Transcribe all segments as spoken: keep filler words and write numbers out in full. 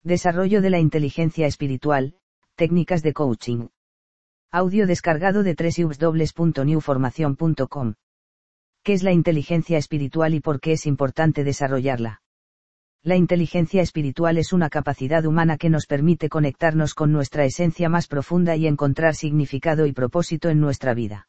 Desarrollo de la inteligencia espiritual, técnicas de coaching. Audio descargado de doble u doble u doble u punto new formación punto com. ¿Qué es la inteligencia espiritual y por qué es importante desarrollarla? La inteligencia espiritual es una capacidad humana que nos permite conectarnos con nuestra esencia más profunda y encontrar significado y propósito en nuestra vida.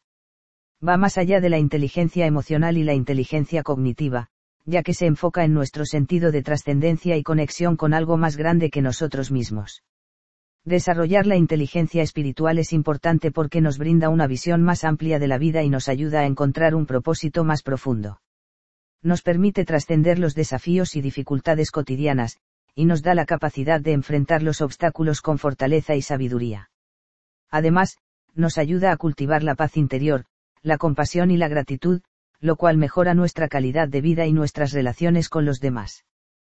Va más allá de la inteligencia emocional y la inteligencia cognitiva, ya que se enfoca en nuestro sentido de trascendencia y conexión con algo más grande que nosotros mismos. Desarrollar la inteligencia espiritual es importante porque nos brinda una visión más amplia de la vida y nos ayuda a encontrar un propósito más profundo. Nos permite trascender los desafíos y dificultades cotidianas, y nos da la capacidad de enfrentar los obstáculos con fortaleza y sabiduría. Además, nos ayuda a cultivar la paz interior, la compasión y la gratitud, lo cual mejora nuestra calidad de vida y nuestras relaciones con los demás.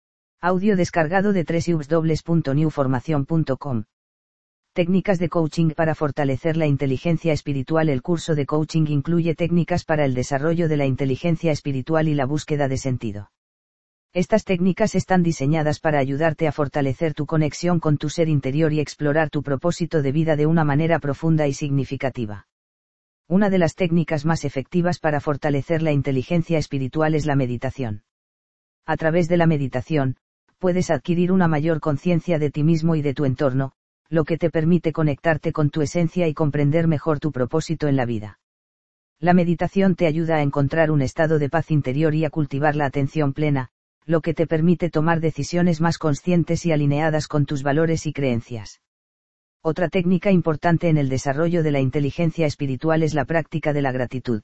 Audio descargado de doble u doble u doble u punto new formación punto com. Técnicas de coaching para fortalecer la inteligencia espiritual. El curso de coaching incluye técnicas para el desarrollo de la inteligencia espiritual y la búsqueda de sentido. Estas técnicas están diseñadas para ayudarte a fortalecer tu conexión con tu ser interior y explorar tu propósito de vida de una manera profunda y significativa. Una de las técnicas más efectivas para fortalecer la inteligencia espiritual es la meditación. A través de la meditación, puedes adquirir una mayor conciencia de ti mismo y de tu entorno, lo que te permite conectarte con tu esencia y comprender mejor tu propósito en la vida. La meditación te ayuda a encontrar un estado de paz interior y a cultivar la atención plena, lo que te permite tomar decisiones más conscientes y alineadas con tus valores y creencias. Otra técnica importante en el desarrollo de la inteligencia espiritual es la práctica de la gratitud.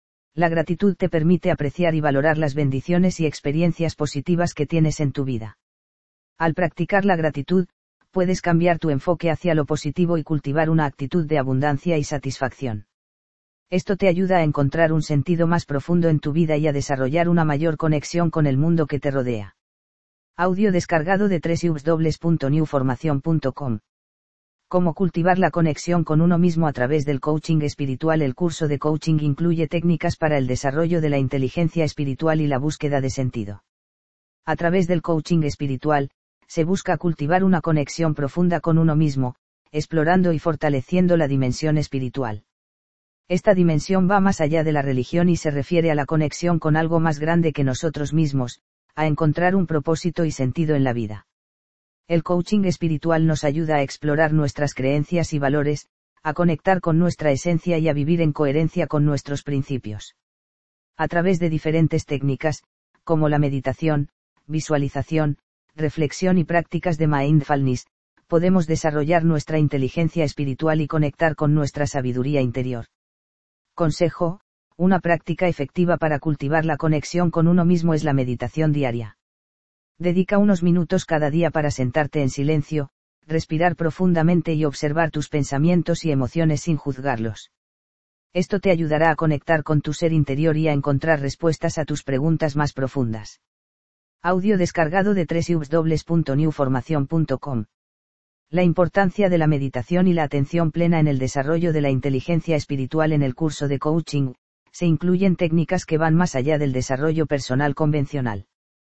La gratitud te permite apreciar y valorar las bendiciones y experiencias positivas que tienes en tu vida. Al practicar la gratitud, puedes cambiar tu enfoque hacia lo positivo y cultivar una actitud de abundancia y satisfacción. Esto te ayuda a encontrar un sentido más profundo en tu vida y a desarrollar una mayor conexión con el mundo que te rodea. Audio descargado de doble u doble u doble u punto new formación punto com. Cómo cultivar la conexión con uno mismo a través del coaching espiritual. El curso de coaching incluye técnicas para el desarrollo de la inteligencia espiritual y la búsqueda de sentido. A través del coaching espiritual, se busca cultivar una conexión profunda con uno mismo, explorando y fortaleciendo la dimensión espiritual. Esta dimensión va más allá de la religión y se refiere a la conexión con algo más grande que nosotros mismos, a encontrar un propósito y sentido en la vida. El coaching espiritual nos ayuda a explorar nuestras creencias y valores, a conectar con nuestra esencia y a vivir en coherencia con nuestros principios. A través de diferentes técnicas, como la meditación, visualización, reflexión y prácticas de mindfulness, podemos desarrollar nuestra inteligencia espiritual y conectar con nuestra sabiduría interior. Consejo: una práctica efectiva para cultivar la conexión con uno mismo es la meditación diaria. Dedica unos minutos cada día para sentarte en silencio, respirar profundamente y observar tus pensamientos y emociones sin juzgarlos. Esto te ayudará a conectar con tu ser interior y a encontrar respuestas a tus preguntas más profundas. Audio descargado de doble u doble u doble u punto new formación punto com. La importancia de la meditación y la atención plena en el desarrollo de la inteligencia espiritual. En el curso de coaching, se incluyen técnicas que van más allá del desarrollo personal convencional.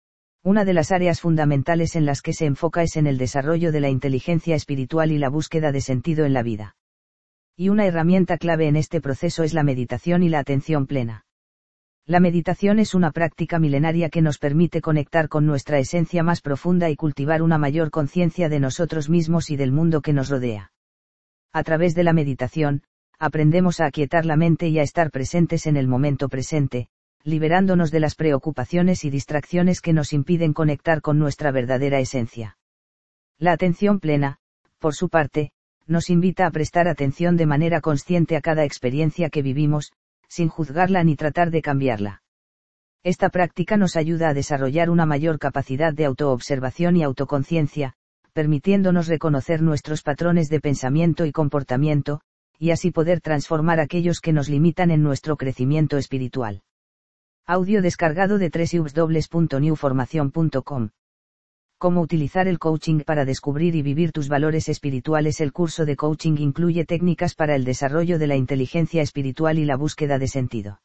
Una de las áreas fundamentales en las que se enfoca es en el desarrollo de la inteligencia espiritual y la búsqueda de sentido en la vida. Y una herramienta clave en este proceso es la meditación y la atención plena. La meditación es una práctica milenaria que nos permite conectar con nuestra esencia más profunda y cultivar una mayor conciencia de nosotros mismos y del mundo que nos rodea. A través de la meditación, aprendemos a aquietar la mente y a estar presentes en el momento presente, liberándonos de las preocupaciones y distracciones que nos impiden conectar con nuestra verdadera esencia. La atención plena, por su parte, nos invita a prestar atención de manera consciente a cada experiencia que vivimos, sin juzgarla ni tratar de cambiarla. Esta práctica nos ayuda a desarrollar una mayor capacidad de autoobservación y autoconciencia, permitiéndonos reconocer nuestros patrones de pensamiento y comportamiento, y así poder transformar aquellos que nos limitan en nuestro crecimiento espiritual. Audio descargado de doble u doble u doble u punto new formación punto com. Cómo utilizar el coaching para descubrir y vivir tus valores espirituales. El curso de coaching incluye técnicas para el desarrollo de la inteligencia espiritual y la búsqueda de sentido.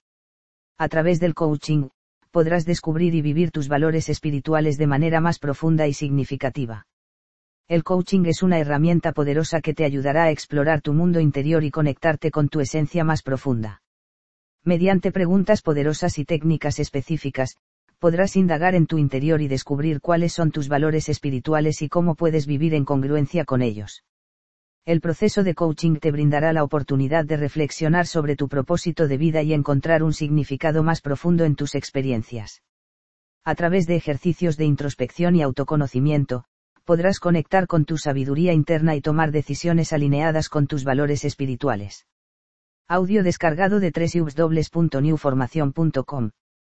A través del coaching, podrás descubrir y vivir tus valores espirituales de manera más profunda y significativa. El coaching es una herramienta poderosa que te ayudará a explorar tu mundo interior y conectarte con tu esencia más profunda. Mediante preguntas poderosas y técnicas específicas, podrás indagar en tu interior y descubrir cuáles son tus valores espirituales y cómo puedes vivir en congruencia con ellos. El proceso de coaching te brindará la oportunidad de reflexionar sobre tu propósito de vida y encontrar un significado más profundo en tus experiencias. A través de ejercicios de introspección y autoconocimiento, podrás conectar con tu sabiduría interna y tomar decisiones alineadas con tus valores espirituales. Audio descargado de doble u doble u doble u punto new formación punto com.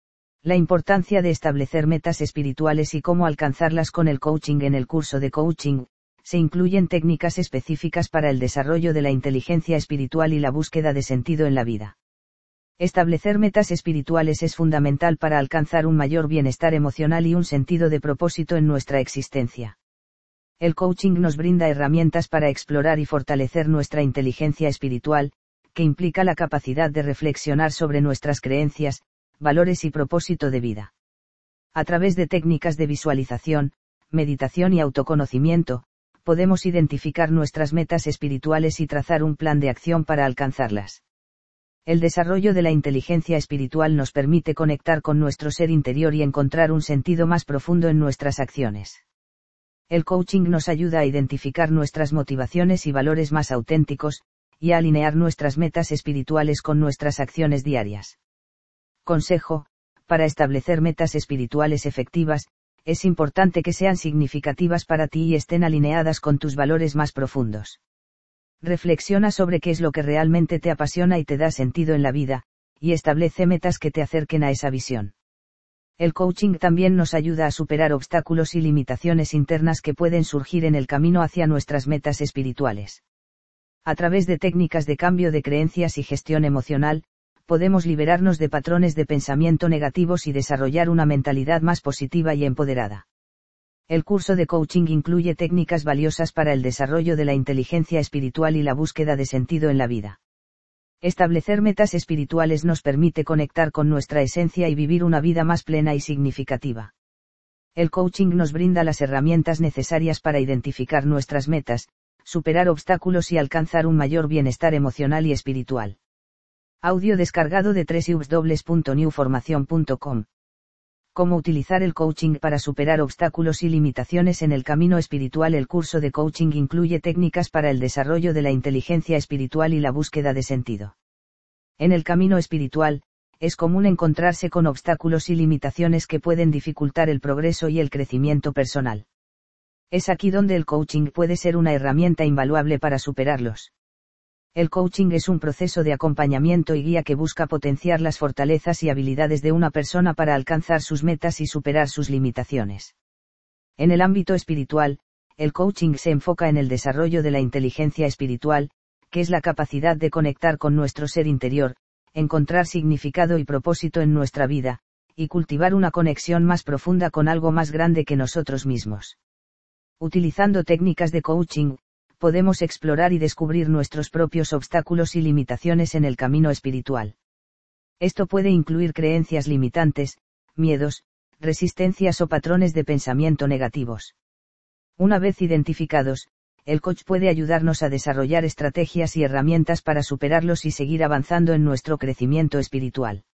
La importancia de establecer metas espirituales y cómo alcanzarlas con el coaching. En el curso de coaching, se incluyen técnicas específicas para el desarrollo de la inteligencia espiritual y la búsqueda de sentido en la vida. Establecer metas espirituales es fundamental para alcanzar un mayor bienestar emocional y un sentido de propósito en nuestra existencia. El coaching nos brinda herramientas para explorar y fortalecer nuestra inteligencia espiritual, que implica la capacidad de reflexionar sobre nuestras creencias, valores y propósito de vida. A través de técnicas de visualización, meditación y autoconocimiento, podemos identificar nuestras metas espirituales y trazar un plan de acción para alcanzarlas. El desarrollo de la inteligencia espiritual nos permite conectar con nuestro ser interior y encontrar un sentido más profundo en nuestras acciones. El coaching nos ayuda a identificar nuestras motivaciones y valores más auténticos, y a alinear nuestras metas espirituales con nuestras acciones diarias. Consejo: para establecer metas espirituales efectivas, es importante que sean significativas para ti y estén alineadas con tus valores más profundos. Reflexiona sobre qué es lo que realmente te apasiona y te da sentido en la vida, y establece metas que te acerquen a esa visión. El coaching también nos ayuda a superar obstáculos y limitaciones internas que pueden surgir en el camino hacia nuestras metas espirituales. A través de técnicas de cambio de creencias y gestión emocional, podemos liberarnos de patrones de pensamiento negativos y desarrollar una mentalidad más positiva y empoderada. El curso de coaching incluye técnicas valiosas para el desarrollo de la inteligencia espiritual y la búsqueda de sentido en la vida. Establecer metas espirituales nos permite conectar con nuestra esencia y vivir una vida más plena y significativa. El coaching nos brinda las herramientas necesarias para identificar nuestras metas, superar obstáculos y alcanzar un mayor bienestar emocional y espiritual. Audio descargado de doble u doble u doble u punto new formación punto com. Cómo utilizar el coaching para superar obstáculos y limitaciones en el camino espiritual. El curso de coaching incluye técnicas para el desarrollo de la inteligencia espiritual y la búsqueda de sentido. En el camino espiritual, es común encontrarse con obstáculos y limitaciones que pueden dificultar el progreso y el crecimiento personal. Es aquí donde el coaching puede ser una herramienta invaluable para superarlos. El coaching es un proceso de acompañamiento y guía que busca potenciar las fortalezas y habilidades de una persona para alcanzar sus metas y superar sus limitaciones. En el ámbito espiritual, el coaching se enfoca en el desarrollo de la inteligencia espiritual, que es la capacidad de conectar con nuestro ser interior, encontrar significado y propósito en nuestra vida, y cultivar una conexión más profunda con algo más grande que nosotros mismos. Utilizando técnicas de coaching, podemos explorar y descubrir nuestros propios obstáculos y limitaciones en el camino espiritual. Esto puede incluir creencias limitantes, miedos, resistencias o patrones de pensamiento negativos. Una vez identificados, el coach puede ayudarnos a desarrollar estrategias y herramientas para superarlos y seguir avanzando en nuestro crecimiento espiritual.